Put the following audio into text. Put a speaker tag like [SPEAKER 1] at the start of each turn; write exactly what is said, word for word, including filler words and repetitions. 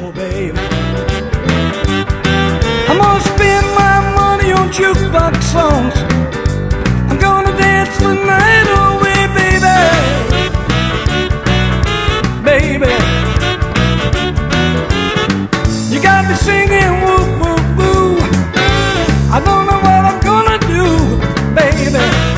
[SPEAKER 1] Oh, baby, I'm gonna spend my money on jukebox songs. I'm gonna dance the night away, baby. Baby, you got me singing woo, woo, woo. I don't know what I'm gonna do, baby.